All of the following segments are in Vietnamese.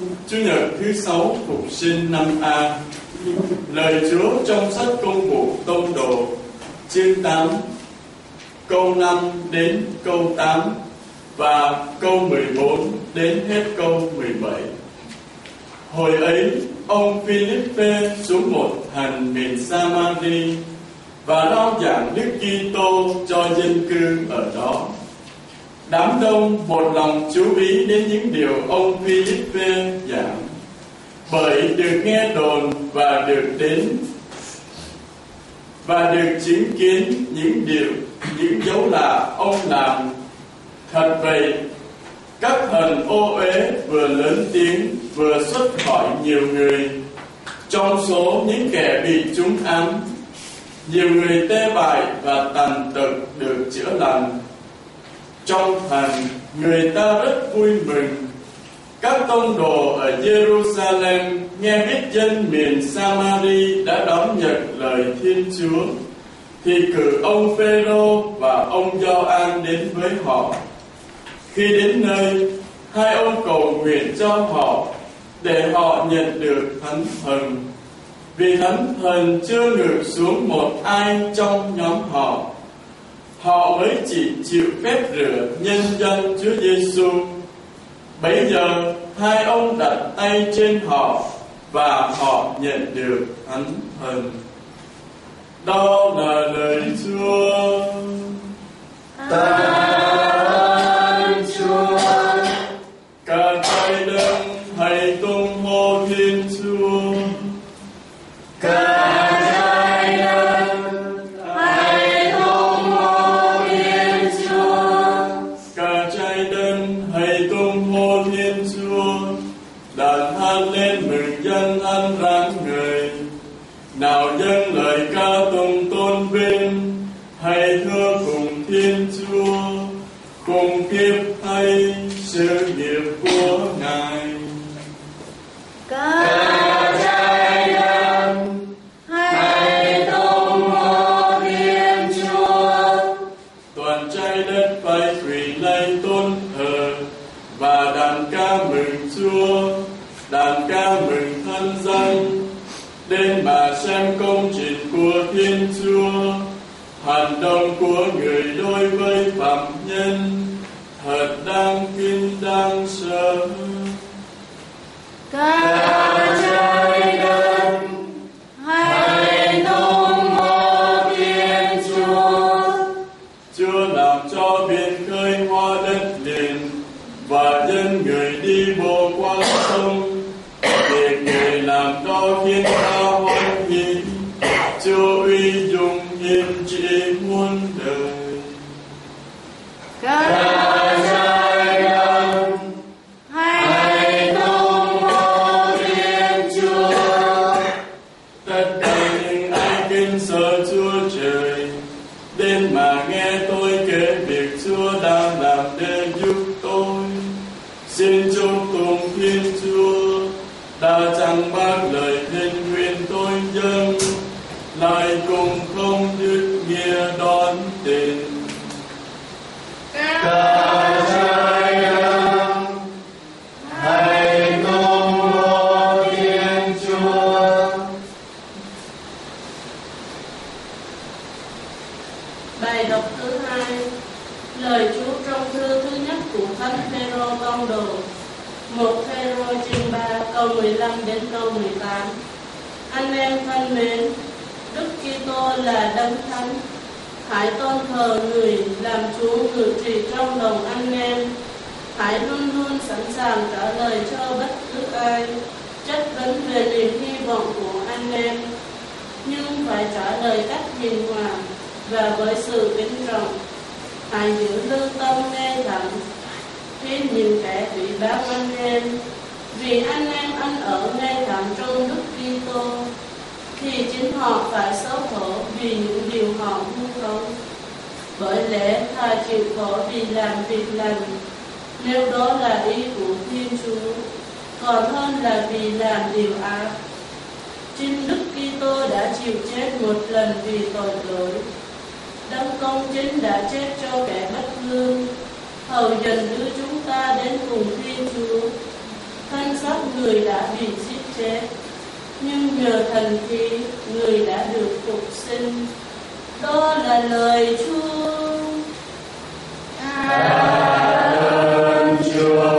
Chủ nhật thứ 6 Phục sinh năm A. Lời Chúa trong sách Công vụ Tông Đồ chương 8 câu 5 đến câu 8 và câu 14 đến hết câu 17. Hồi ấy, ông Philippe xuống một thành miền Samari và rao giảng Đức Kitô cho dân cư ở đó. Đám đông một lòng chú ý đến những điều ông Philippe giảng, bởi được nghe đồn và được đến và được chứng kiến những dấu lạ ông làm. Thật vậy, các thần ô uế vừa lớn tiếng vừa xuất khỏi nhiều người. Trong số những kẻ bị trúng ám, nhiều người tê bại và tàn tật được chữa lành. Trong thành, người ta rất vui mừng. Các tông đồ ở Jerusalem nghe biết dân miền Samari đã đón nhận lời Thiên Chúa, thì cử ông Phêrô và ông Gioan đến với họ. Khi đến nơi, hai ông cầu nguyện cho họ để họ nhận được Thánh Thần, vì Thánh Thần chưa ngự xuống một ai trong nhóm họ. Họ mới chỉ chịu phép rửa nhân danh Chúa Giêsu. Bấy giờ hai ông đặt tay trên họ và họ nhận được Thánh Thần. Đó là lời Chúa. Tạ ơn Chúa. Cả trái đất hãy tung hô Thiên Chúa. Cả trái đất hãy tung hô Thiên Chúa. Cả trái đất hãy tung hô Thiên Chúa. Đàn hát lên mừng dân an ráng người. Nào dâng lời ca tụng tôn vinh, hãy thưa cùng Thiên Chúa, cùng tiếp thay sự nghiệp của Ngài. Cả trái đất hãy tung hô Thiên Chúa. Toàn trái đất phải quỳ lạy tôn thờ và đàn ca mừng Chúa, đàn ca mừng thân danh. Đến mà xem công trình của Thiên Chúa, hành động của người đối với phạm nhân, thật đáng kính đáng sợ. Cả trái đất hãy tung hô Thiên Chúa. Chúa làm cho biển khơi hoa đất liền và dân người đi bộ qua sông. Việc người làm đó khiến ta hoan hỷ. Chúa uy dung hiển trị muôn đời. Cả trái đất hãy tung hô Thiên Chúa. Tất cả những ai kính sợ Chúa trời, đến mà nghe tôi kể việc Chúa đang làm để giúp tôi. Xin chúc tụng Thiên Chúa, đã chẳng bác lời thỉnh nguyện tôi dâng, lại cùng không dứt nghĩa đón tin. Cả trái đất hãy tung hô Thiên Chúa. Bài đọc thứ 2. Lời Chúa trong thư thứ nhất của Thánh Phêrô tông đồ. 1 Phêrô chương 3 câu 15 đến câu 18. Anh em thân mến, Đức Kitô là Đấng Thánh. Hãy tôn thờ người làm Chúa ngự trị trong lòng anh em. Hãy luôn luôn sẵn sàng trả lời cho bất cứ ai chất vấn về niềm hy vọng của anh em, nhưng phải trả lời cách hiền hòa và với sự kính trọng. Hãy giữ lương tâm nghe thẳng khi những kẻ bị báo anh em, vì anh em ăn ở nghe thẳng trong Đức Kitô, thì chính họ phải xấu hổ vì những điều họ vu khống. Bởi lẽ thà chịu khổ vì làm việc lành, nếu đó là ý của Thiên Chúa, còn hơn là vì làm điều ác. Chính Đức Kitô đã chịu chết một lần vì tội lỗi. Đấng công chính đã chết cho kẻ bất lương, hầu dần đưa chúng ta đến cùng Thiên Chúa. Thân xác người đã bị giết chết, nhưng nhờ thần khí người đã được phục sinh. Đó là lời Chúa. Ơn Chúa.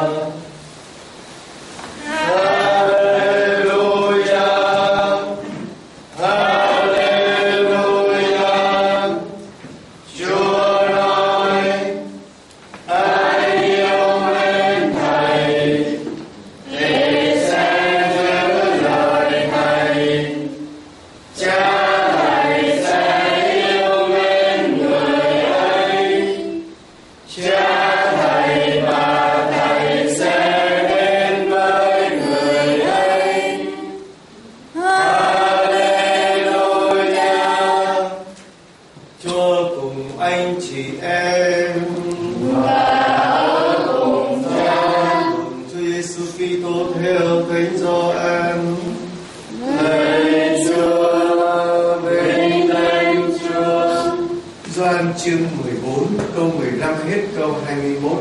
Chương 14 câu 15 hết câu 21.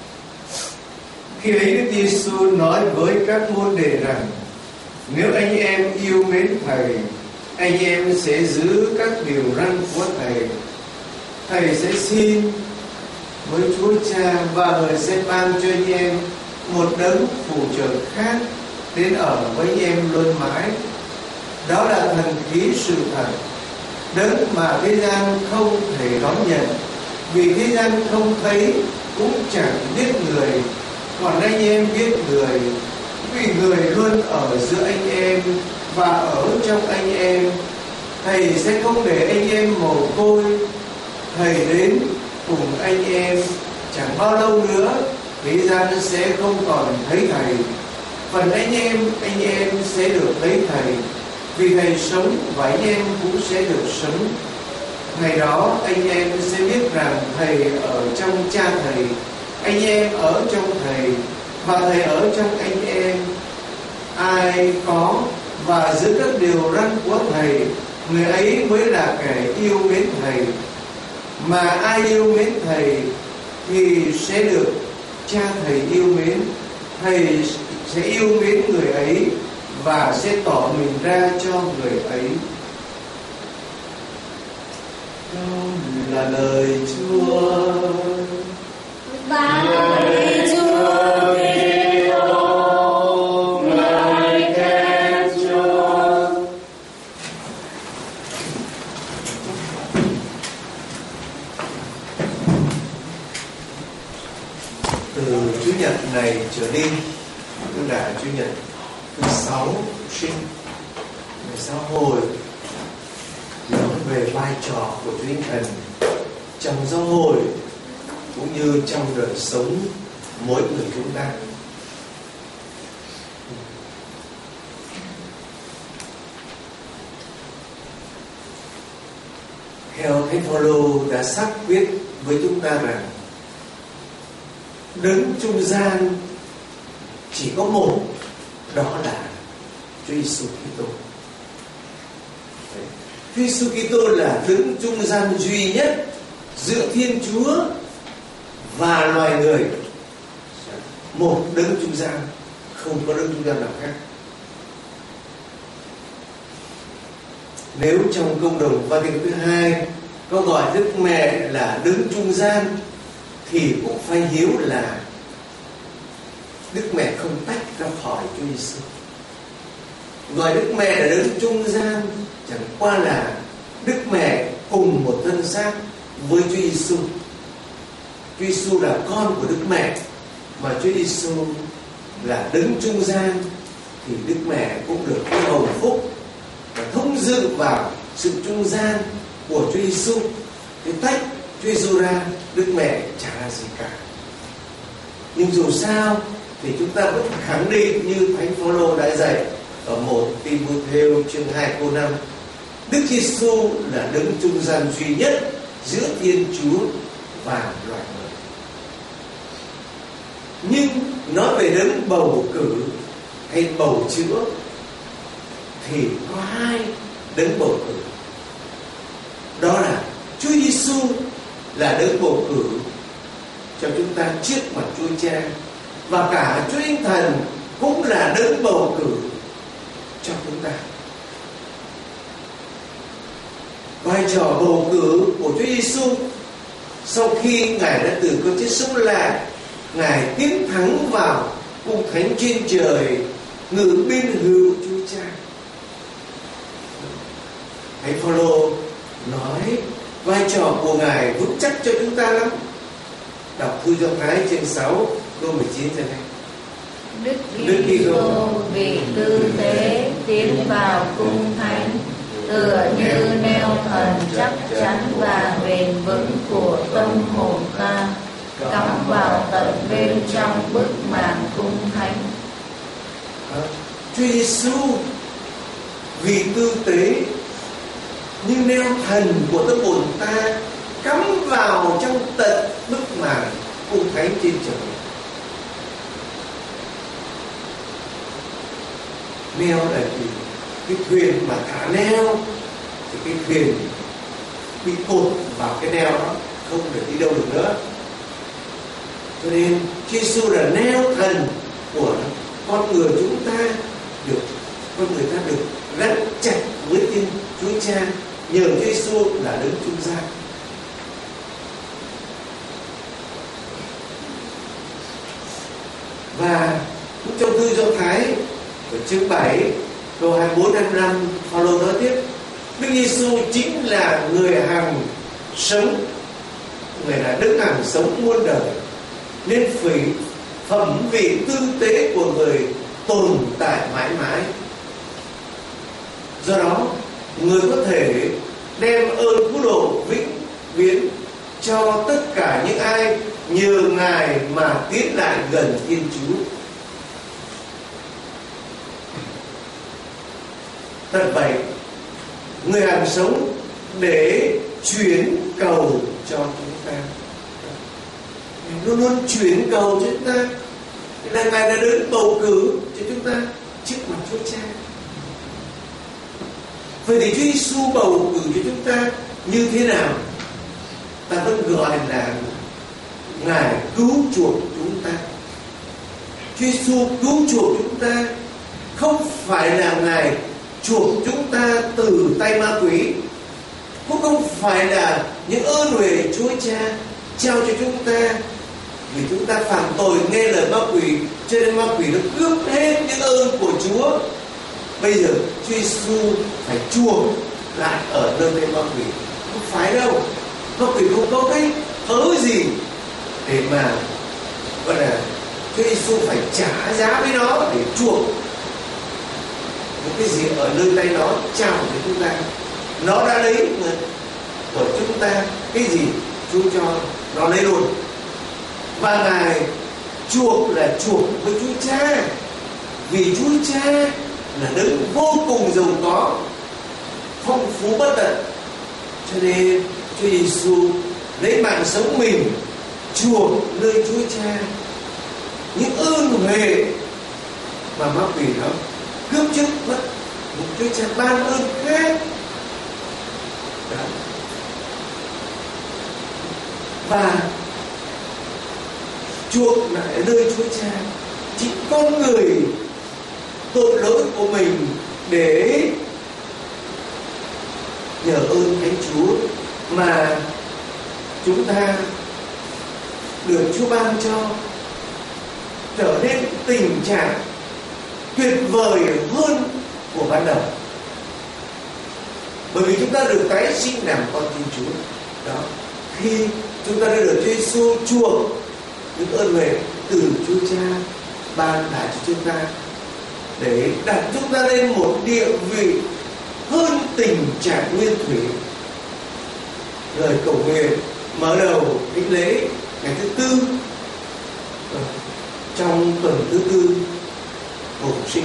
Khi ấy Đức Giêsu nói với các môn đệ rằng: nếu anh em yêu mến Thầy, anh em sẽ giữ các điều răn của Thầy. Thầy sẽ xin với Chúa Cha và Người sẽ ban cho anh em một đấng phù trợ khác đến ở với anh em luôn mãi. Đó là thần khí sự thật, đấng mà thế gian không thể đón nhận, vì thế gian không thấy cũng chẳng biết người, còn anh em biết người, vì người luôn ở giữa anh em và ở trong anh em. Thầy sẽ không để anh em mồ côi. Thầy đến cùng anh em, chẳng bao lâu nữa thế gian sẽ không còn thấy Thầy. Phần anh em sẽ được thấy Thầy, vì Thầy sống và anh em cũng sẽ được sống. Ngày đó anh em sẽ biết rằng Thầy ở trong Cha Thầy, anh em ở trong Thầy và Thầy ở trong anh em. Ai có và giữ các điều răn của Thầy, người ấy mới là kẻ yêu mến Thầy. Mà ai yêu mến Thầy thì sẽ được Cha Thầy yêu mến. Thầy sẽ yêu mến người ấy và sẽ tỏ mình ra cho người ấy. Đó là lời Chúa. Lạy Chúa Kitô, ngợi khen Chúa. Từ Chủ nhật này trở đi, tức là Chủ nhật thứ 6 sinh, ngày xã hội, nói về vai trò của Đức Thánh Thần trong giáo hội cũng như trong đời sống mỗi người chúng ta. Theo Thánh Phaolô đã xác quyết với chúng ta rằng đấng trung gian chỉ có một, đó là Chúa Giêsu Kitô. Chúa Giêsu Kitô là đấng trung gian duy nhất giữa Thiên Chúa và loài người. Một đấng trung gian, không có đấng trung gian nào khác. Nếu trong Công đồng Vatican thứ 2 có gọi Đức Mẹ là đấng trung gian, thì cũng phải hiểu là Đức Mẹ không tách ra khỏi Chúa Giêsu. Gọi Đức Mẹ là đấng trung gian chẳng qua là Đức Mẹ cùng một thân xác với Chúa Giêsu. Chúa Giêsu là con của Đức Mẹ, mà Chúa Giêsu là đấng trung gian, thì Đức Mẹ cũng được cái hầu phúc và thông dự vào sự trung gian của Chúa Giêsu. Cái tách Chúa Giêsu ra, Đức Mẹ chả là gì cả. Nhưng dù sao thì chúng ta vẫn khẳng định như Thánh Phaolô đã dạy ở 1 Timothée chương 2 câu 5: Đức Giêsu là đấng trung gian duy nhất giữa Thiên Chúa và loài người. Nhưng nói về đấng bầu cử hay bầu chữa thì có hai đấng bầu cử. Đó là Chúa Giêsu là đấng bầu cử cho chúng ta trước mặt Chúa Cha, và cả Chúa Thánh Thần cũng là đấng bầu cử cho chúng ta. Vai trò bầu cử của Chúa Giêsu sau khi Ngài đã từ cõi chết sống lại, Ngài tiến thẳng vào cung thánh trên trời, ngự bên hữu Chúa Cha. Thánh Phaolô nói vai trò của Ngài vững chắc cho chúng ta lắm. Đọc thư Do Thái chương 6 câu 19 cho này. Đức Kitô vì tư tế tiến vào cung thánh, tựa như neo thần chắc chắn và bền vững của tâm hồn ta, cắm vào tận bên trong bức màn cung thánh. Chúa Giêsu vì tư tế như neo thần của tâm hồn ta, cắm vào trong tận bức màn cung thánh trên trời. Neo là gì? Cái thuyền mà thả neo thì cái thuyền bị cột vào cái neo đó, không được đi đâu được nữa. Cho nên Chúa Giêsu là neo thần của con người chúng ta, con người ta được gắn chặt với Thiên Chúa Cha nhờ Chúa Giêsu là đấng trung gian. Và cũng trong thư Do Thái ở chương 7 câu 24-25, Phaolô nói tiếp: Đức Giêsu chính là người hằng sống, người là đấng hằng sống muôn đời, nên phẩm vị tư tế của người tồn tại mãi mãi. Do đó, người có thể đem ơn cứu độ vĩnh viễn cho tất cả những ai nhờ Ngài mà tiến lại gần Thiên Chúa. Thật vậy, người hằng sống để chuyển cầu cho chúng ta, luôn luôn chuyển cầu cho chúng ta. Ngài đã đến bầu cử cho chúng ta trước mặt Chúa Cha. Vậy thì Chúa Giêsu bầu cử cho chúng ta như thế nào? Ta vẫn gọi là Ngài cứu chuộc chúng ta. Chúa Giêsu cứu chuộc chúng ta không phải là Ngài chuộc chúng ta từ tay ma quỷ, cũng không phải là những ơn huệ Chúa Cha trao cho chúng ta vì chúng ta phạm tội nghe lời ma quỷ, cho nên ma quỷ nó cướp hết những ơn của Chúa. Bây giờ Chúa Giêsu phải chuộc lại ở nơi đây ma quỷ. Không phải đâu, ma quỷ không có cái hớ gì để mà gọi là Chúa Giêsu phải trả giá với nó để chuộc một cái gì ở nơi tay nó trao cho chúng ta. Nó đã lấy của chúng ta cái gì Chúa cho nó lấy luôn. Và Ngài chuộc là chuộc với Chúa Cha, vì Chúa Cha là đấng vô cùng giàu có, phong phú bất tận. Cho nên Chúa Giêsu lấy mạng sống mình chuộc nơi Chúa Cha những ơn huệ mà ma quỷ nó cướp trước mất. Một Chúa Cha ban ơn khác. Đó. Và chuộc lại nơi Chúa Cha chính con người tội lỗi của mình để nhờ ơn Thánh Chúa mà chúng ta được Chúa ban cho trở nên tình trạng tuyệt vời hơn của ban đầu. Bởi vì chúng ta được tái sinh làm con Thiên Chúa. Đó, khi chúng ta đã được Chúa Giêsu chuộc những ơn huệ từ Chúa Cha ban lại cho chúng ta để đặt chúng ta lên một địa vị hơn tình trạng nguyên thủy. Lời cầu nguyện mở đầu thánh lễ ngày thứ tư trong tuần thứ tư Bổ Sinh,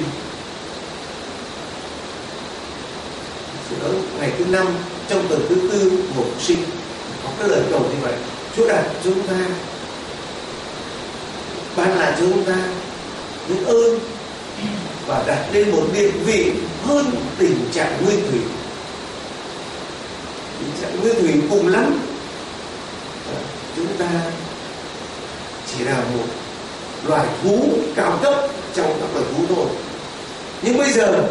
ngày thứ 5 trong tuần thứ tư Bổ Sinh, có cái lời cầu như vậy: Chúa đặt cho chúng ta, ban lại cho chúng ta những ơn và đặt lên một địa vị hơn tình trạng nguyên thủy. Tình trạng nguyên thủy cùng lắm chúng ta chỉ là một loài thú cao cấp trong các lời cứu thôi. Nhưng bây giờ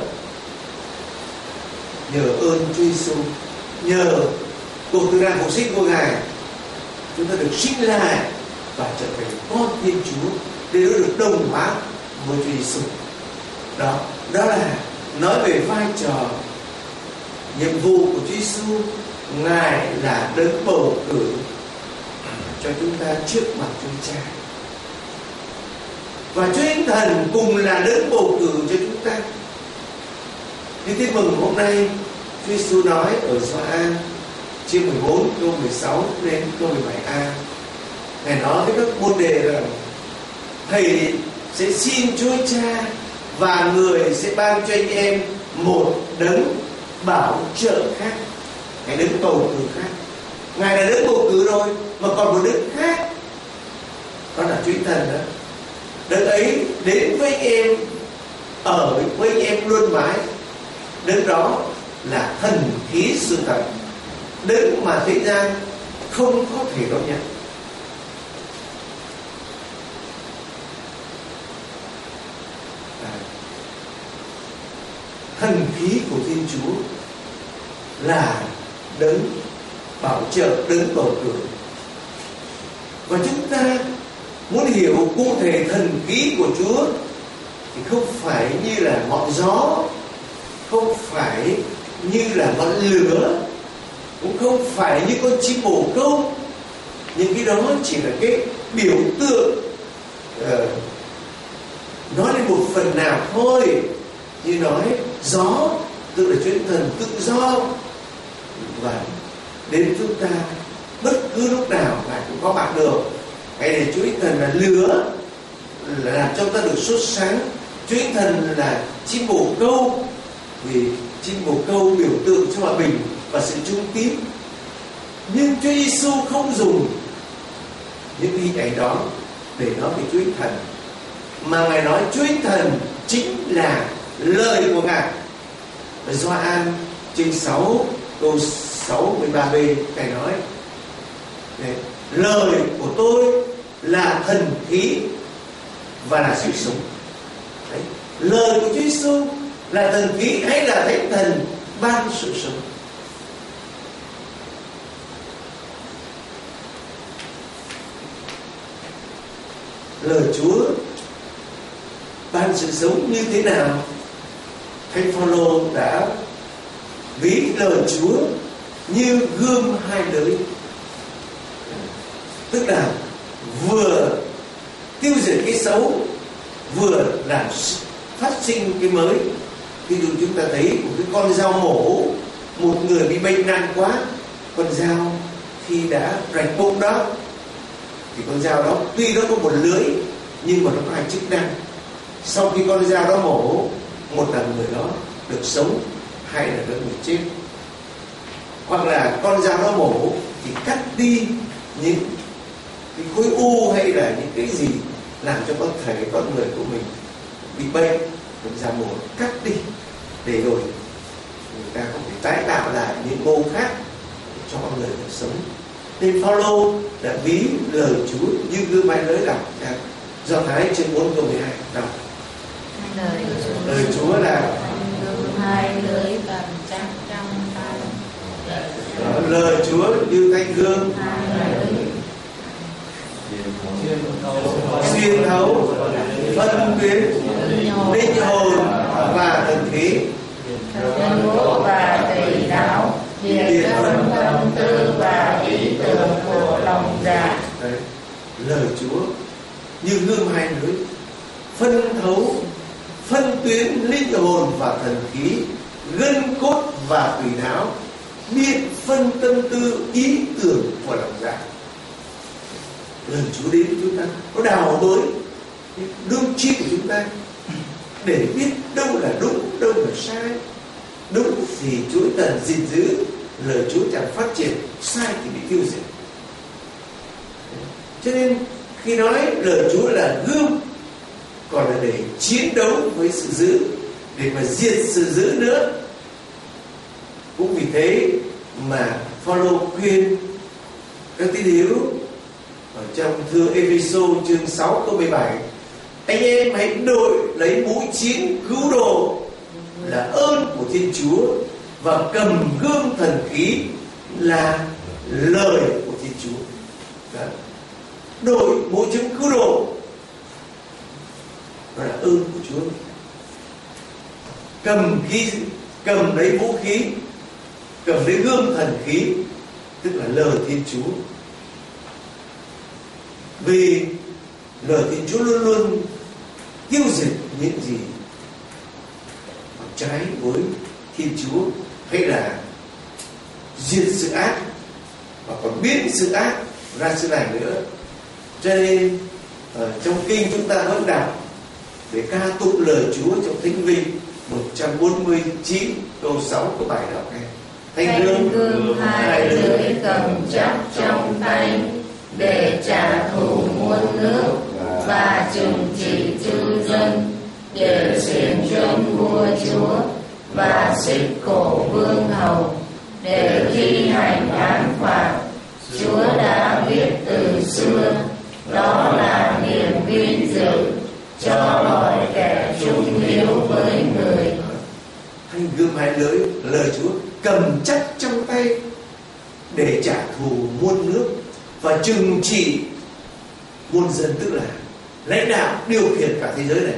nhờ ơn Chúa Giêsu, nhờ cuộc từ đàn phục sinh của Ngài, chúng ta được sinh lại và trở thành con Thiên Chúa để được đồng hóa với Chúa Giêsu. Đó là nói về vai trò nhiệm vụ của Chúa Giêsu. Ngài là đấng bầu cử cho chúng ta trước mặt Chúa Cha, và Chúa Thánh Thần cùng là đấng bầu cử cho chúng ta. Như tin mừng hôm nay Chúa Giêsu nói ở Gioan chương 14 câu 16 đến câu 17a, Ngài nói với các môn đệ rằng Thầy sẽ xin Chúa Cha và Người sẽ ban cho anh em một đấng bảo trợ khác, cái đấng bầu cử khác. Ngài là đấng bầu cử rồi, mà còn một đấng khác, đó là Chúa Thánh Thần đó. Đấng ấy đến với anh em, ở với anh em luôn mãi. Đấng đó là thần khí sự thật, đấng mà thế gian không có thể đón nhận. Thần khí của Thiên Chúa là đấng bảo trợ, đấng bầu cử. Và chúng ta muốn hiểu cụ thể thần khí của Chúa thì không phải như là ngọn gió, không phải như là ngọn lửa, cũng không phải như con chim bồ câu. Những cái đó chỉ là cái biểu tượng, nói lên một phần nào thôi. Như nói gió tức là Chúa Thần tự do, và đến chúng ta bất cứ lúc nào Ngài cũng có mặt được. Hay là Chúa Thần là lửa, là làm cho ta được sốt sáng. Chúa Thần là chim bồ câu, vì chim bồ câu biểu tượng cho hòa bình và sự trung tín. Nhưng Chúa Giêsu không dùng những hình ảnh đó để nói về Chúa Thần, mà Ngài nói Chúa Thần chính là lời của Ngài. Gioan chương 6 câu 6-13b, Ngài nói lời của tôi là thần khí và là sự sống. Đấy. Lời của Chúa Giêsu là thần khí hay là Thánh Thần ban sự sống. Lời Chúa ban sự sống như thế nào? Thánh Phaolô đã ví lời Chúa như gươm hai lưỡi, tức là vừa tiêu diệt cái xấu, vừa làm phát sinh cái mới. Ví dụ chúng ta thấy một cái con dao mổ, một người bị bệnh nặng quá, con dao khi đã rạch bụng đó thì con dao đó tuy nó có một lưỡi nhưng mà nó có hai chức năng. Sau khi con dao đó mổ, một là người đó được sống, hai là được người chết. Hoặc là con dao đó mổ thì cắt đi những cái khối u hay là những cái gì làm cho con người của mình bị bệnh, con dao mổ cắt đi để rồi người ta có thể tái tạo lại những mô khác cho con người được sống. Nên Phaolô đã ví lời Chúa như gươm hai lưỡi đọc Do Thái chương 4 câu 12 đọc. Lời Chúa là gươm hai lưỡi cầm chắc trong tay. Lời Chúa như thanh gươm xuyên thấu, phân tuyến, linh hồn và thần khí, nhân ngũ và tùy đạo, điển phân tâm tư và ý tưởng của lòng dạ. Lời Chúa như gươm hai lưỡi, phân thấu, phân tuyến linh hồn và thần khí, gân cốt và tùy não, biết phân tâm tư ý tưởng của lòng dạ. Lời Chúa đến với chúng ta, nó đào bới đương chi của chúng ta để biết đâu là đúng, đâu là sai. Đúng thì Chúa Thần gìn giữ, lời Chúa chẳng phát triển, sai thì bị tiêu diệt. Cho nên khi nói lời Chúa là gươm, còn là để chiến đấu với sự dữ, để mà diệt sự dữ nữa. Cũng vì thế mà Phaolô khuyên các tín hữu ở trong thư Ê-phê-sô chương 6 câu 17 anh em hãy đội lấy mũi chiến cứu độ là ơn của Thiên Chúa, và cầm gươm thần khí là lời của Thiên Chúa. Đó. Đội mũi chiến cứu độ đó là ơn của Chúa. Cầm lấy vũ khí, cầm lấy gươm thần khí, tức là lời Thiên Chúa. Vì lời Thiên Chúa luôn luôn tiêu diệt những gì trái với Thiên Chúa, hay là diệt sự ác, và còn biến sự ác ra sự lành nữa. Cho nên trong kinh chúng ta vẫn đọc để ca tụng lời Chúa trong Thánh Vinh 149 câu 6 của bài đọc này. Thanh gươm hai lưỡi cầm chắc trong tay, để trả thù muôn nước và trừng trị chư dân, để xiềng chân vua chúa và xích cổ vương hầu, để thi hành án phạt. Chúa đã viết từ xưa, đó là niềm vinh dự cho mọi kẻ trung hiếu với người. Thanh gươm hai lưỡi, lời Chúa cầm chắc trong tay để trả thù muôn nước và trừng trị muôn dân, tức là lãnh đạo điều khiển cả thế giới này.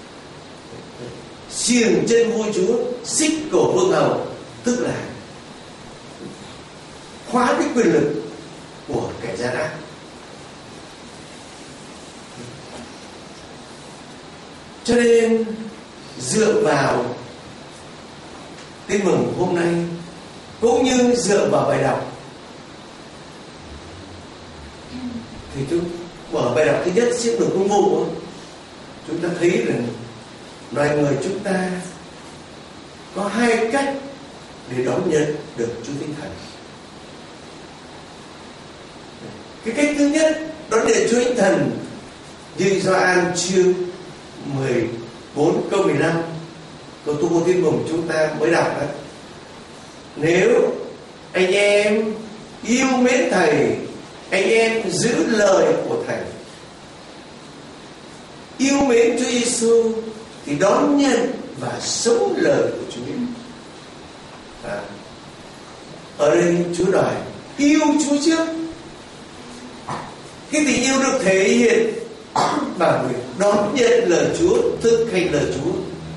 Xiềng chân vua chúa, xích cổ vương hầu, tức là khóa cái quyền lực của kẻ gian ác. Cho nên dựa vào tin mừng hôm nay, cũng như dựa vào bài đọc, thì chúng mở bài đọc thứ nhất Siết Đường Công vụ, chúng ta thấy rằng loài người chúng ta có hai cách để đón nhận được Chúa Thánh Thần. Cái cách thứ nhất đón nhận Chúa Thánh Thần như Gioan chương 14 câu 15, câu tu vô tin mừng chúng ta mới đọc đó. Nếu anh em yêu mến Thầy, anh em giữ lời của Thầy. Yêu mến Chúa Giêsu thì đón nhận và sống lời của Chúa. Ở đây Chúa đòi yêu Chúa trước. Cái tình yêu được thể hiện bằng việc đón nhận lời Chúa, thực hành lời Chúa.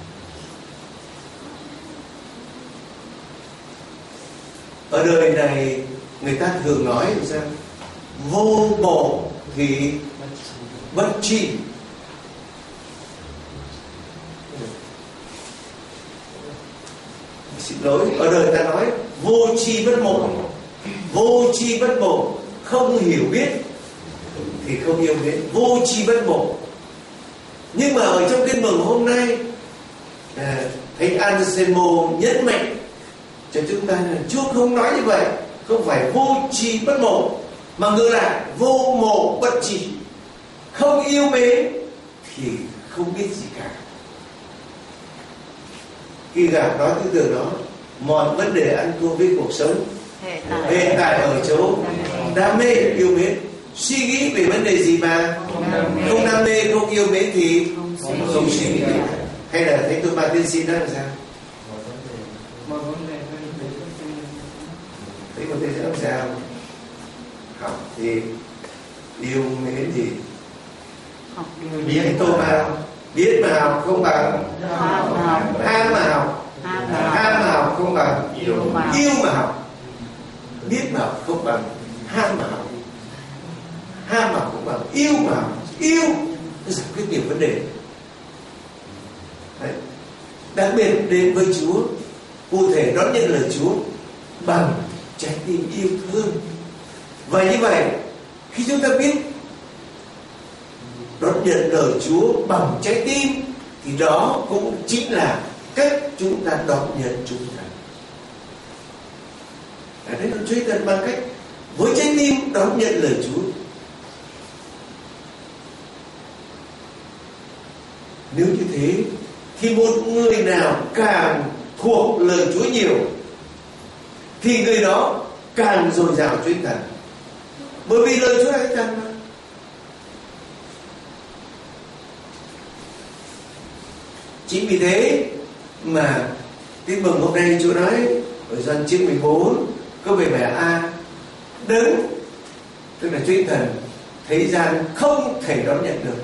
Ở đời này người ta thường nói rằng vô bổ thì bất trị. Xin lỗi, ở đời ta nói vô tri bất ngộ. Vô tri bất ngộ, không hiểu biết thì không yêu mến, vô tri bất ngộ. Nhưng mà ở trong kinh mừng hôm nay, Thánh Anselmo nhấn mạnh cho chúng ta là Chúa không nói như vậy, không phải vô tri bất ngộ, mà ngược lại vô mộ bất tri. Không yêu mến thì không biết gì cả. Khi gặp nói tư tưởng đó, mọi vấn đề ăn thua với cuộc sống hiện tại ở chỗ đam mê, yêu mến. Suy nghĩ về vấn đề gì mà không đam mê, không yêu mến thì không suy nghĩ. Hay là thấy tôi bà tiên sinh đó là sao? Thấy một tiên sinh làm sao? Học thì yêu mến gì? Biết tôi mà biết mà học không bằng ham mà học, ham mà học không bằng yêu mà học. Biết mà học không bằng ham mà học, ham mà học không bằng yêu mà học. Yêu nó giải quyết nhiều vấn đề. Đấy. Đặc biệt đến với Chúa, cụ thể đón nhận lời Chúa bằng trái tim yêu thương. Và như vậy, khi chúng ta biết đón nhận lời Chúa bằng trái tim, thì đó cũng chính là cách chúng ta đón nhận Chúa Thần. Ở đây Chúa Thần bằng cách với trái tim đón nhận lời Chúa. Nếu như thế thì một người nào càng thuộc lời Chúa nhiều thì người đó càng dồi dào Chúa Thần. Bởi vì lời Chúa là Thánh Thần mà. Chính vì thế mà tin mừng hôm nay Chúa nói ở Gioan chương 14 câu 17a, Đấng tức là Chúa Thần thế gian không thể đón nhận được,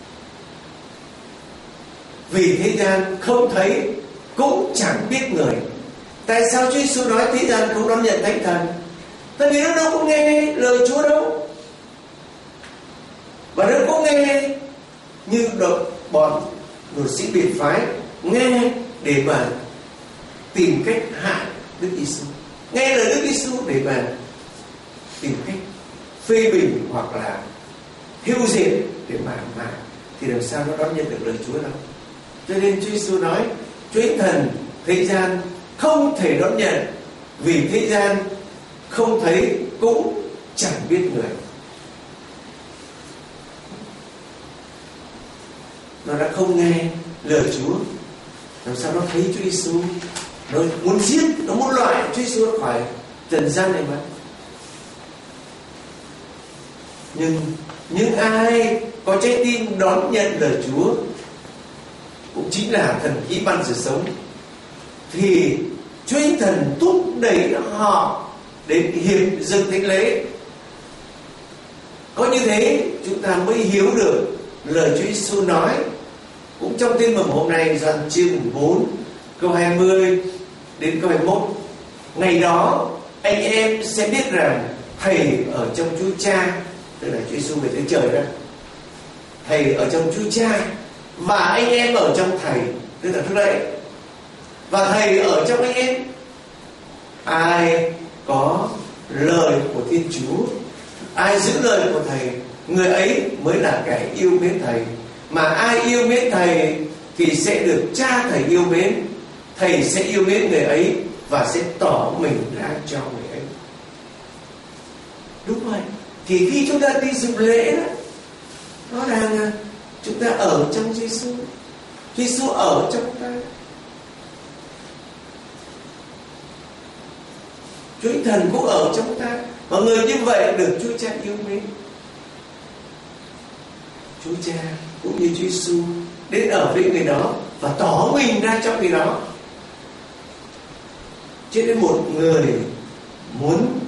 vì thế gian không thấy cũng chẳng biết người. Tại sao Chúa Giêsu nói thế gian không đón nhận Thánh Thần? Tại vì nó đâu có nghe lời Chúa đâu, và nó có nghe như bọn luật sĩ biệt phái nghe để mà tìm cách hại Đức Giêsu, nghe lời Đức Giêsu để mà tìm cách phê bình hoặc là hưu diệt để mà thì làm sao nó đón nhận được lời Chúa đâu. Cho nên Chúa Giêsu nói Chúa Thần thế gian không thể đón nhận, vì thế gian không thấy cũng chẳng biết người. Nó đã không nghe lời Chúa, làm sao nó thấy Chúa Giêsu? Nó muốn giết, nó muốn loại Chúa Giêsu khỏi trần gian này mà. Nhưng những ai có trái tim đón nhận lời Chúa, cũng chính là thần khí ban sự sống, thì Chúa Thần thúc đẩy họ đến hiệp dâng thánh lễ. Có như thế chúng ta mới hiểu được lời Chúa Giêsu nói cũng trong tin mừng hôm nay, Gioan chương 4 câu 20 đến câu 21. Ngày đó anh em sẽ biết rằng Thầy ở trong Chúa Cha, tức là Chúa Giêsu về tới trời đó. Thầy ở trong Chúa Cha và anh em ở trong Thầy, tức là Đức Lạy, và Thầy ở trong anh em. Ai có lời của Thiên Chúa, ai giữ lời của Thầy, người ấy mới là kẻ yêu mến Thầy. Mà ai yêu mến Thầy thì sẽ được Cha Thầy yêu mến. Thầy sẽ yêu mến người ấy và sẽ tỏ mình ra cho người ấy. Đúng vậy. Thì khi chúng ta đi dự lễ đó, nó rằng chúng ta ở trong Giêsu, Giêsu ở trong ta, Chúa Thần cũng ở trong ta, và người như vậy được Chúa Cha yêu mến. Chúa Cha cũng như Chúa Giêsu đến ở với người đó và tỏ mình ra cho người đó. Cho nên một người muốn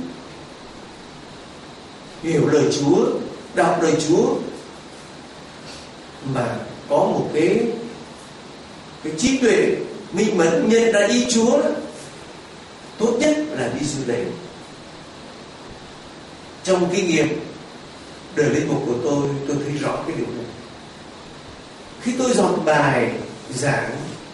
hiểu lời Chúa, đọc lời Chúa mà có một cái trí tuệ minh mẫn nhận ra ý Chúa đó, tốt nhất là đi dự lễ. Trong kinh nghiệm đời linh mục của tôi thấy rõ cái điều này. Khi tôi dọn bài giảng,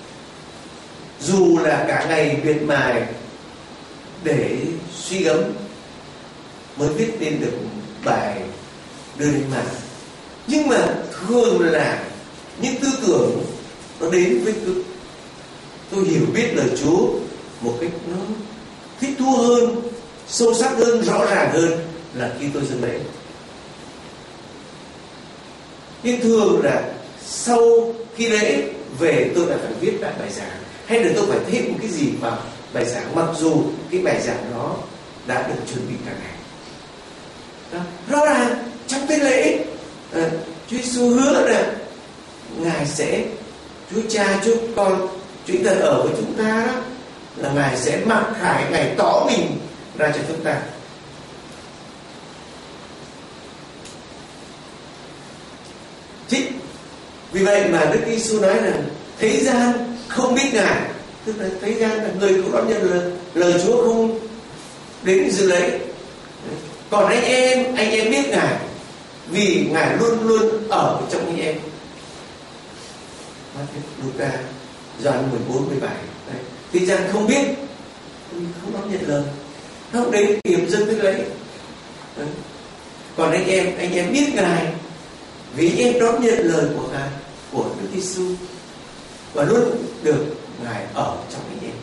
dù là cả ngày miệt mài để suy gẫm mới viết nên được bài đưa lên mạng, nhưng mà thường là những tư tưởng nó đến với tôi hiểu biết lời Chúa một cách nó thích thú hơn, sâu sắc hơn, rõ ràng hơn là khi tôi dâng lễ. Nhưng thường là sau khi lễ về tôi lại phải viết lại bài giảng, hay là tôi phải thêm một cái gì vào bài giảng, mặc dù cái bài giảng đó đã được chuẩn bị cả ngày. Đó, rõ ràng trong cái lễ Chúa Giêsu hứa là Ngài sẽ, Chúa Cha, Chúa Con, Chúa Thần ở với chúng ta đó, là Ngài sẽ mặc khải, Ngài tỏ mình ra cho chúng ta. Chính vì vậy mà Đức Giêsu nói rằng thế gian không biết Ngài, tức là thế gian là người không đón nhận lời Chúa, không đến dự lễ. Còn anh em biết Ngài, vì Ngài luôn luôn ở trong anh em. Luca Gioan 14, 17. Đấy. Thế gian không biết, không đón nhận lời, không đến hiệp dâng thánh lễ. Còn anh em biết Ngài, vì anh em đón nhận lời của Ngài, của Đức Giêsu, và luôn được Ngài ở trong anh em.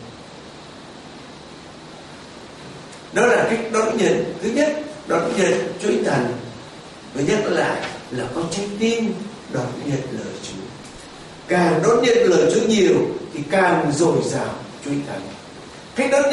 Đó là cách đón nhận thứ nhất, đón nhận Chúa Thần. Và nhắc lại là có trái tim đón nhận lời Chúa. Càng đón nhận lời Chúa nhiều thì càng dồi dào Chúa Thần. Cách đón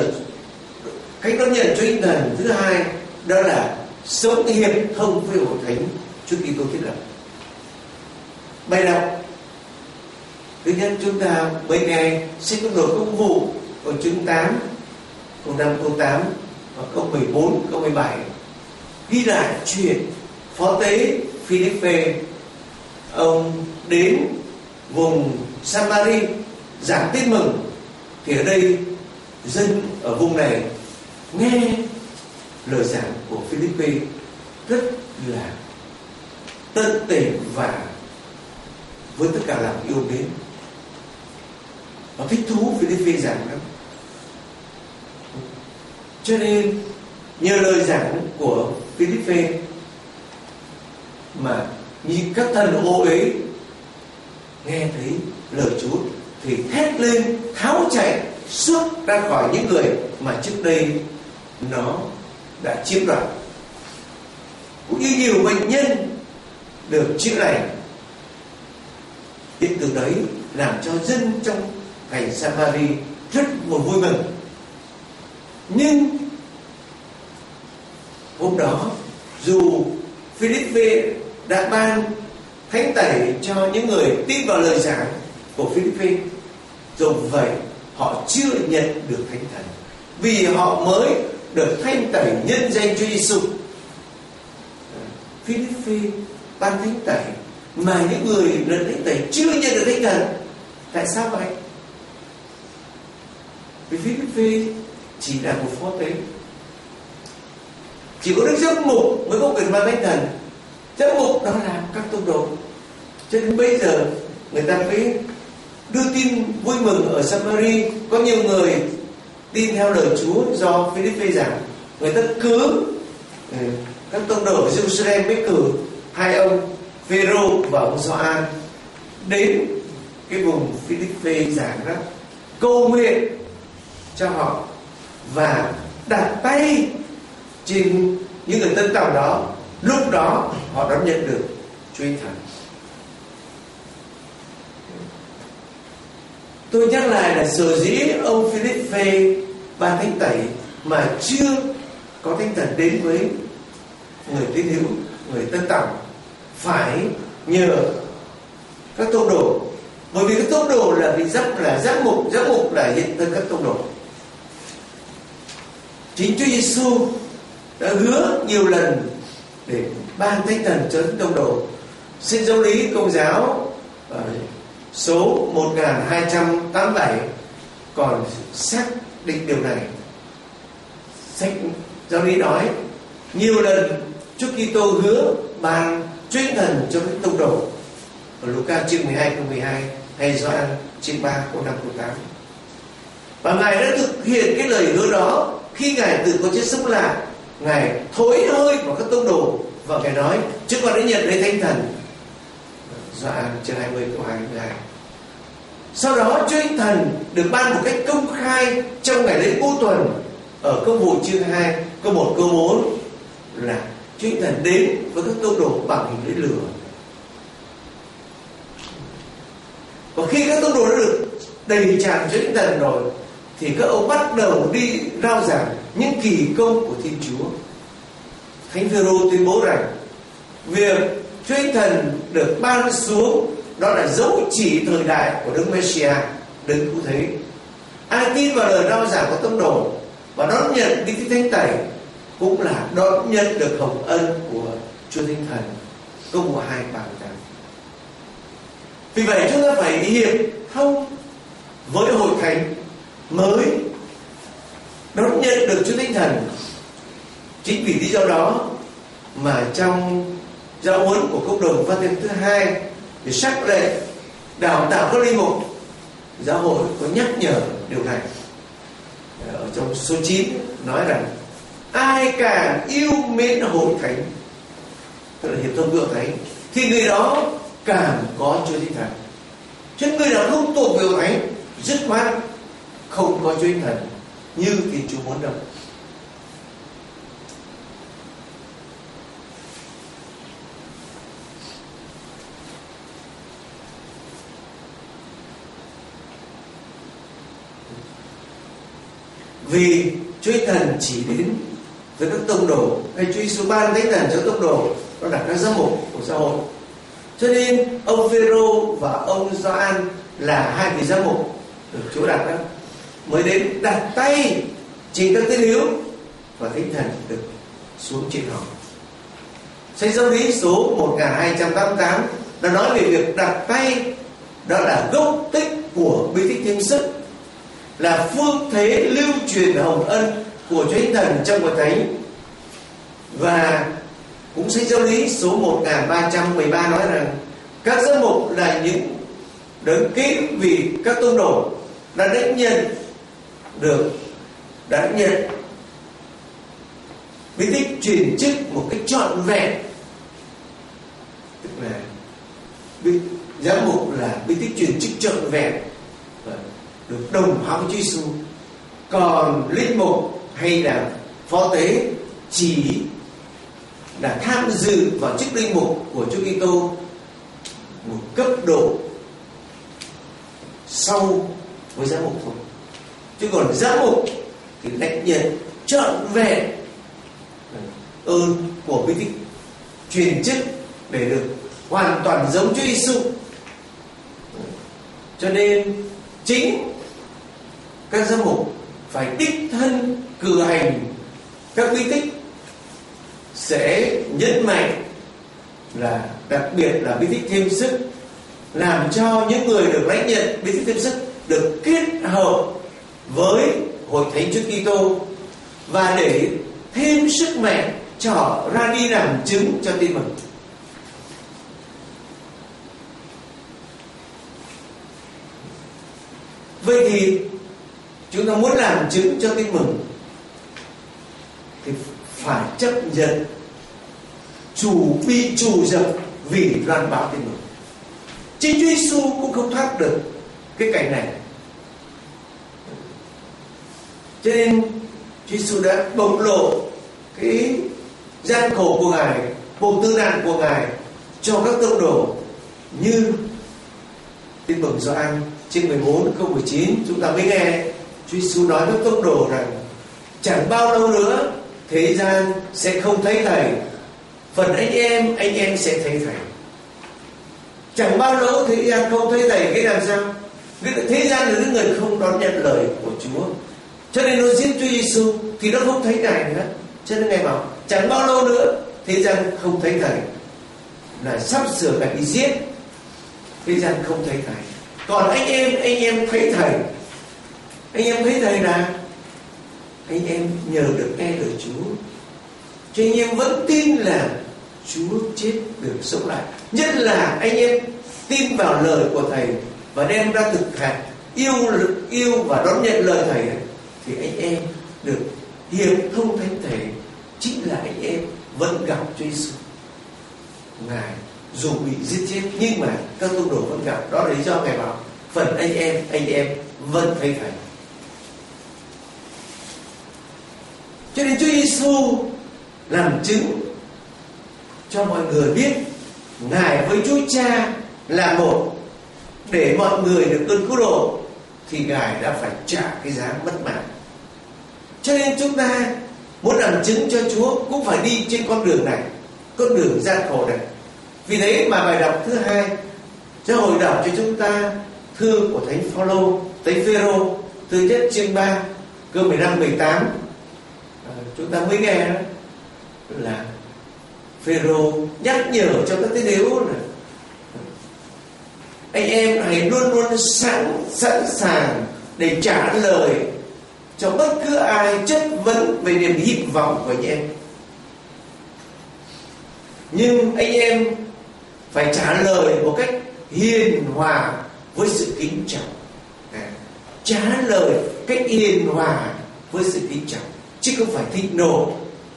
nhận Chúa Thần thứ hai, đó là sống hiệp thông với Hội Thánh trước khi tôi thiết lập. Bài đọc Thứ nhất, chúng ta mới nghe sách Công đồ Công vụ câu chương 8, câu 5, câu 8 và câu 14, câu 17 ghi lại chuyện phó tế Philippe ông đến vùng Samari giảng tin mừng. Thì ở đây dân ở vùng này nghe lời giảng của Philippe rất là tận tình và với tất cả lòng yêu mến và thích thú Philippe giảng lắm. Cho nên nhờ lời giảng của Philippe mà như các thần ô uế nghe thấy lời Chúa thì thét lên tháo chạy xuất ra khỏi những người mà trước đây nó đã chiếm đoạt. Cũng như nhiều bệnh nhân được chữa lành. Hiện tượng đấy làm cho dân trong thành Samari rất vui mừng. Nhưng hôm đó dù Philippe đã ban thánh tẩy cho những người tin vào lời giảng của Philippe, dù vậy họ chưa nhận được thánh thần, vì họ mới được thánh tẩy nhân danh Chúa Giêsu. Philippe ban thánh tẩy mà những người nhận thánh tẩy chưa nhận được thánh thần. Tại sao vậy? Vì Philippe chỉ là một phó tế, chỉ có đức giám mục mới có quyền ban thánh thần. Giám mục đó là các tông đồ. Cho đến bây giờ người ta mới đưa tin vui mừng ở Samari. Có nhiều người tin theo lời Chúa do Philippe giảng. Người ta cử các tông đồ ở Jerusalem mới cử hai ông Phêrô và ông Gioan đến cái vùng Philippe giảng đó, cầu nguyện cho họ và đặt tay trên những người tân tòng đó. Lúc đó họ đón nhận được Chúa Thánh Thần. Tôi nhắc lại là sở dĩ ông Philippe ban thánh tẩy mà chưa có thánh thần đến với người tín hữu, người tân tòng, phải nhờ các tông đồ. Bởi vì các tông đồ là vì giám mục là hiện thân các tông đồ. Chính Chúa Giêsu đã hứa nhiều lần để ban thánh thần cho những tông đồ. Sách Giáo lý Công giáo số 1287 còn xác định điều này. Sách Giáo lý nói nhiều lần Chúa Kitô hứa ban Chúa Thần cho những tông đồ ở Luca chương 12 câu 12 hay Gioan chương 3 câu 5 câu 8. Và Ngài đã thực hiện cái lời hứa đó khi Ngài tự có chết sống lại. Ngài thối hơi vào các tông đồ và Ngài nói chúng con đã nhận lấy thánh thần. Gioan chương 20 câu 22. Sau đó Chúa Thần được ban một cách công khai trong ngày lễ Ngũ Tuần ở Công vụ chương 2 câu 1 câu 4 là Chúa Thần đến với các tông đồ bằng hình lưỡi lửa. Và khi các tông đồ đã được đầy tràn Chúa Thần rồi thì các ông bắt đầu đi rao giảng những kỳ công của Thiên Chúa. Thánh Phêrô tuyên bố rằng việc Chúa Thần được ban xuống đó là dấu chỉ thời đại của Đấng Messiah, Đấng Cứu Thế. Ai tin vào lời rao giảng của tông đồ và đón nhận Đức Thánh Tẩy cũng là đón nhận được hồng ân của Chúa Thánh Thần. Công vụ 2 38. Vì vậy chúng ta phải hiệp thông với hội thánh mới đón nhận được Chúa Thánh Thần. Chính vì lý do đó mà trong giáo huấn của cộng đồng Vatican thứ 2 để sắc lệnh đào tạo các linh mục, giáo hội có nhắc nhở điều này. Ở trong số 9 nói rằng ai càng yêu mến hội thánh, tức là hiệp thông với hội thánh, thì người đó càng có Chúa Thánh Thần. Chứ người nào không thuộc về hội thánh dứt khoát không có Chúa Thánh Thần như Thiên Chúa muốn đâu. Vì Chúa Thần chỉ đến với các tông đồ, hay Chúa Giêsu ban thánh thần cho tông đồ, đó là các giám mục của xã hội. Cho nên ông Phêrô và ông Gioan là hai vị giám mục được Chúa đặt đó mới đến đặt tay trên các tín hữu và Thánh Thần được xuống trên họ. Sách Giáo lý số 1288 đã nói về việc đặt tay, đó là gốc tích của bí tích thêm sức, là phương thế lưu truyền hồng ân của Chúa Thánh Thần trong hội thánh. Và cũng sách Giáo lý số 1313 nói rằng các giám mục là những đấng kỹ vì các tông đồ đã nhận bí tích truyền chức một cách trọn vẹn, tức là giám mục là bí tích truyền chức trọn vẹn, được đồng hóa với Chúa Giêsu. Còn linh mục hay là phó tế chỉ là tham dự vào chức linh mục của Chúa Kitô một cấp độ sau với giám mục thôi. Chứ còn giám mục thì lãnh nhận trọn vẹn ơn của bí tích truyền chức để được hoàn toàn giống Chúa Giêsu. Cho nên chính các giám mục phải đích thân cử hành các bí tích, sẽ nhấn mạnh là đặc biệt là bí tích thêm sức, làm cho những người được lãnh nhận bí tích thêm sức được kết hợp với hội thánh Chúa Kitô và để thêm sức mạnh cho ra đi làm chứng cho tin mừng. Vậy thì chúng ta muốn làm chứng cho tin mừng thì phải chấp nhận bị trù dập vì loan báo tin mừng. Chính Chúa Giêsu cũng không thoát được cái cảnh này. Cho nên Chúa Giêsu đã bộc lộ cái gian khổ của Ngài, cuộc tư nạn của Ngài cho các tông đồ, như tin mừng Gioan chương 14 câu 19 chúng ta mới nghe Chúa Giêsu nói với tông đồ rằng chẳng bao lâu nữa thế gian sẽ không thấy Thầy, phần anh em sẽ thấy Thầy. Chẳng bao lâu thế gian không thấy Thầy, cái làm sao? Thế gian là những người không đón nhận lời của Chúa, cho nên nó giết Chúa Giêsu thì nó không thấy Ngài nữa. Cho nên Ngài bảo chẳng bao lâu nữa thế gian không thấy Thầy, là sắp sửa phải bị giết. Thế gian không thấy Thầy, còn anh em thấy Thầy. Anh em thấy Thầy là anh em nhờ được nghe lời Chúa, cho anh em vẫn tin là Chúa chết được sống lại. Nhất là anh em tin vào lời của Thầy và đem ra thực hành yêu và đón nhận lời Thầy, thì anh em được hiệp thông thánh thể. Chính là anh em vẫn gặp Chúa Giêsu. Ngài dù bị giết chết nhưng mà các tông đồ vẫn gặp. Đó là lý do Ngài bảo phần anh em vẫn thấy Thầy. Cho nên Chúa Giêsu làm chứng cho mọi người biết Ngài với Chúa Cha là một. Để mọi người được ơn cứu độ thì Ngài đã phải trả cái giá mất mạng. Cho nên chúng ta muốn làm chứng cho Chúa cũng phải đi trên con đường này, con đường gian khổ này. Vì thế mà bài đọc thứ hai cho hồi đọc cho chúng ta thư của Thánh Phaolô, Thánh Phêrô, thư nhất chương 3 câu 15-18. Chúng ta mới nghe đó là Phêrô nhắc nhở cho các tín hữu là anh em hãy luôn luôn sẵn sàng để trả lời cho bất cứ ai chất vấn về niềm hy vọng của anh em. Nhưng anh em phải trả lời một cách hiền hòa với sự kính trọng. Trả lời cách hiền hòa với sự kính trọng, chứ không phải thịnh nộ,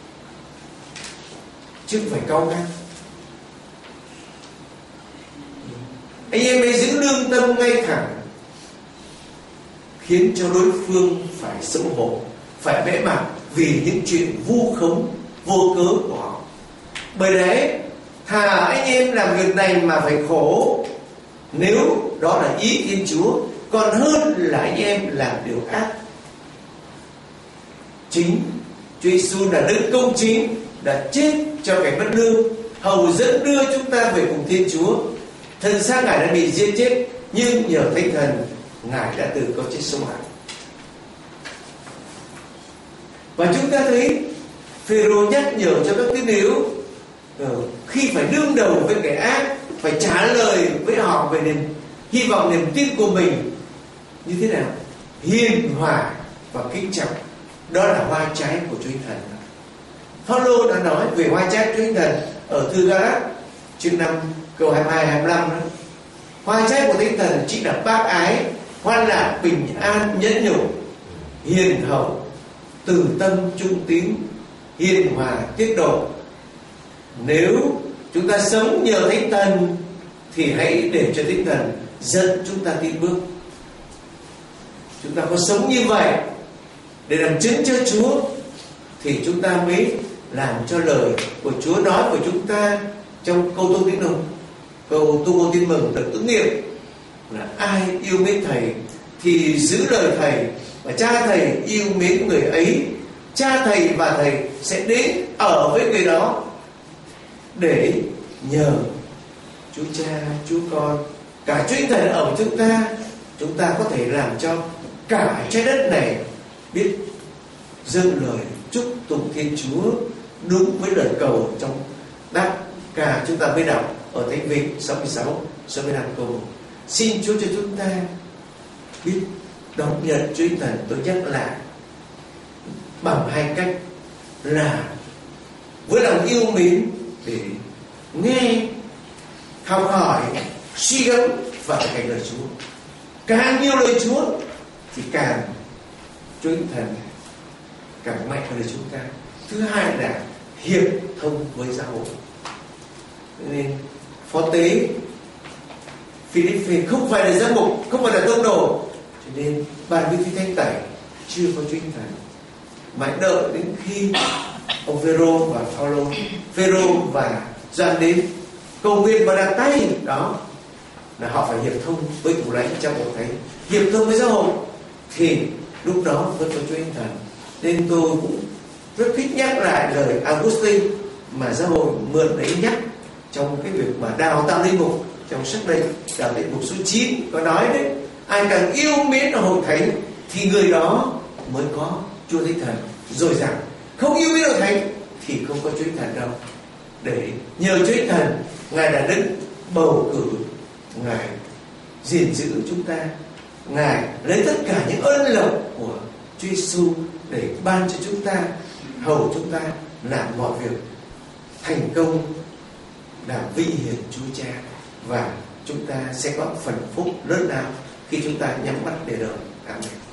chứ không phải cao ngạo. Anh em hãy giữ lương tâm ngay thẳng, khiến cho đối phương phải xấu hổ, phải bẽ mặt vì những chuyện vu khống vô cớ của họ. Bởi đấy, thà anh em làm việc này mà phải khổ, nếu đó là ý Thiên Chúa, còn hơn là anh em làm điều ác. Chính Chúa Giêsu là đấng công chính, đã chết cho kẻ bất lương, hầu dẫn đưa chúng ta về cùng Thiên Chúa. Thân xác Ngài đã bị giết chết, nhưng nhờ Thánh Thần Ngài đã từ có chết sống lại. Và chúng ta thấy Phêrô nhắc nhở cho các tín hữu khi phải đương đầu với kẻ ác, phải trả lời với họ về niềm hy vọng, niềm tin của mình như thế nào: hiền hòa và kính trọng. Đó là hoa trái của Chúa Thánh Thần. Phaolô đã nói về hoa trái của Chúa Thánh Thần ở thư Ga-lát chương 5 câu 22-25 đó. Hoa trái của Thánh Thần chính là bác ái, hoan lạc, bình an, nhẫn nhục, hiền hậu, từ tâm, trung tín, hiền hòa, tiết độ. Nếu chúng ta sống nhờ Thánh Thần thì hãy để cho Thánh Thần dẫn chúng ta tiến bước. Chúng ta có sống như vậy để làm chứng cho Chúa thì chúng ta mới làm cho lời của Chúa nói của chúng ta trong câu tu tín mừng, câu tu ngôn tin mừng được ứng nghiệm là ai yêu mến Thầy thì giữ lời Thầy, và Cha Thầy yêu mến người ấy. Cha Thầy và Thầy sẽ đến ở với người đó để nhờ Chúa Cha, Chúa Con, cả Chúa Thánh Thần ở với chúng ta có thể làm cho cả trái đất này biết dâng lời chúc tụng Thiên Chúa đúng với lời cầu trong đáp ca chúng ta mới đọc ở Thánh Vịnh 66, 65 câu 1. Xin Chúa cho chúng ta biết đón nhận Chúa Thánh Thần. Tôi nhắc lại bằng hai cách là với lòng yêu mến để nghe, học hỏi, suy gẫm và thực hành lời Chúa. Càng nhiều lời Chúa thì càng Chúa Thánh Thần càng mạnh hơn chúng ta. Thứ hai là hiệp thông với giáo hội. Nên phó tế Philippe không phải là giám mục, không phải là tông đồ, cho nên ban bí thư thánh tẩy chưa có Chúa Thánh Thần. Mãi đợi đến khi ông Phêrô và Phaolô, Phêrô và Gioan đến cầu nguyện và đặt tay, đó là họ phải hiệp thông với thủ lãnh trong hội thánh, hiệp thông với giáo hội, thì lúc đó mới có Chúa Thánh Thần. Nên tôi cũng rất thích nhắc lại lời Augustine mà giáo hội mượn đấy nhắc trong cái việc mà đào tạo linh mục. Trong sách đây đào linh mục số 9 có nói đấy, ai càng yêu mến ở hội thánh thì người đó mới có Chúa Thánh Thần. Rồi rằng không yêu mến hội thánh thì không có Chúa Thánh Thần đâu. Để nhờ Chúa Thánh Thần, Ngài đã đứng bầu cử, Ngài gìn giữ chúng ta, Ngài lấy tất cả những ơn lộc của Chúa Giêsu để ban cho chúng ta, hầu chúng ta làm mọi việc thành công, làm vinh hiển Chúa Cha, và chúng ta sẽ có phần phúc lớn lao khi chúng ta nhắm mắt để đợi. Amen.